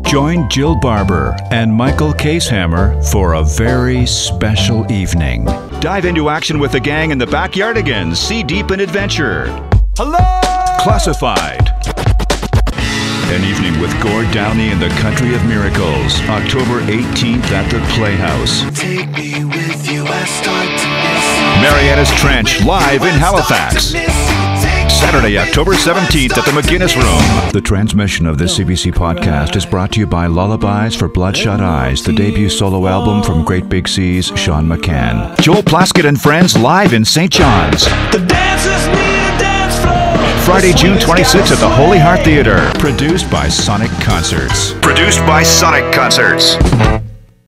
Join Jill Barber and Michael Casehammer for a very special evening. Dive into action with the gang in the Backyardigans. See deep in adventure. Hello! Classified. An evening with Gord Downey and the Country of Miracles. October 18th at the Playhouse. Take me with you, I start to miss. Marianas Trench live in Halifax. Saturday, October 17th at the McGuinness Room. The transmission of this CBC podcast is brought to you by Lullabies for Bloodshot Eyes, the debut solo album from Great Big Seas, Sean McCann. Joel Plaskett and Friends live in St. John's. The dancers need a dance floor. Friday, June 26th at the Holy Heart Theatre. Produced by Sonic Concerts.